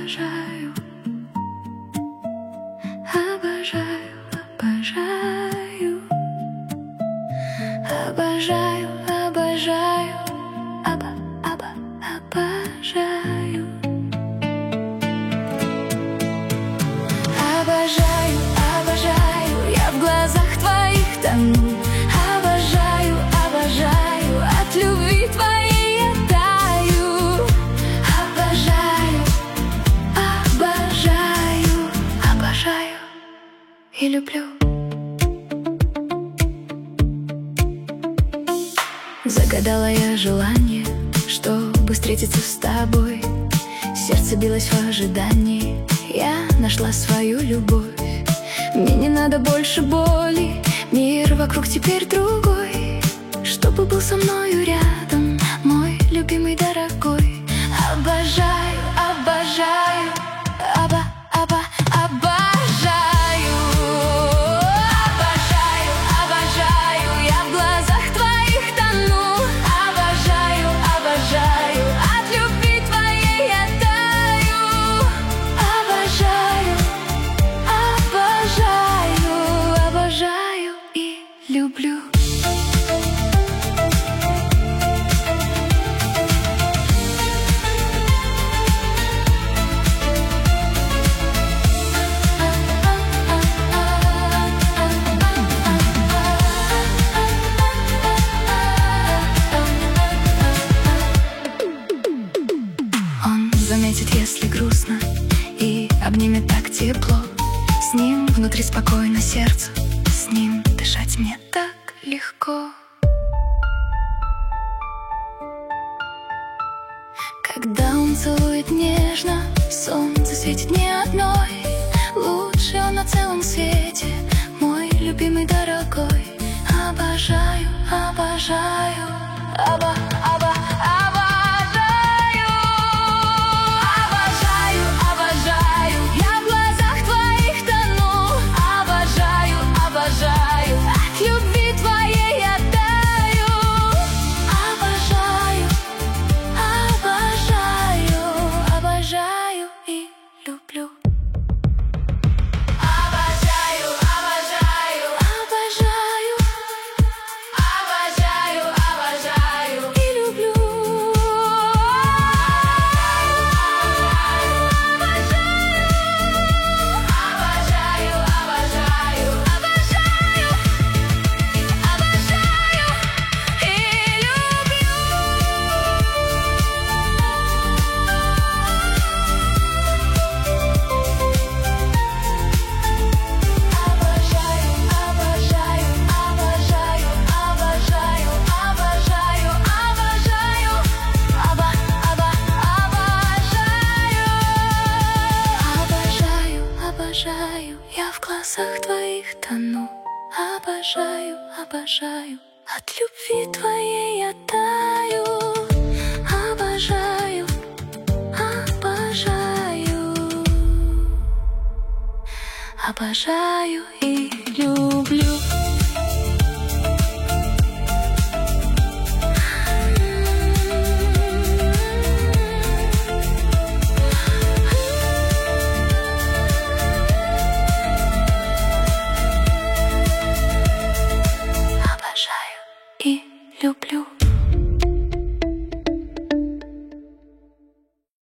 обожаю, обожаю, обожаю, обожаю, обожаю, обожаю. Обожаю, обожаю, я в глазах твоих тону. Обожаю, обожаю, от любви твоей я таю. Обожаю, обожаю, обожаю и люблю. Загадала я желание, чтобы встретиться с тобой. Сердце билось в ожидании, я нашла свою любовь. Мне не надо больше боли, мир вокруг теперь другой. Чтобы был со мною рядом мой любимый дорогой. Обожаю, обожаю, обожаю. Обожаю, обожаю, я в глазах твоих тону. Обожаю, обожаю, от любви твоей я таю. Обожаю, обожаю, обожаю и люблю. Он заметит, если грустно, и обнимет так тепло. С ним внутри спокойно сердцу, с ним дышать мне так легко. Когда он целует нежно, солнце светит не одной. Лучший он на целом свете, мой любимый дорогой. Обожаю, обожаю, обожаю. Обожаю, обожаю, я в глазах твоих тону. Обожаю, обожаю, от любви твоей я таю. Обожаю, обожаю, обожаю и люблю. Обожаю, обожаю, обожаю, обожаю, обожаю и люблю. Обожаю, обожаю, обожаю, обожаю и люблю. Обожаю, обожаю, обожаю, обожаю, обожаю, обожаю, обожаю, обожаю, я в глазах твоих тону. Обожаю, обожаю, от любви твоей я таю. Обожаю, обожаю, обожаю и люблю.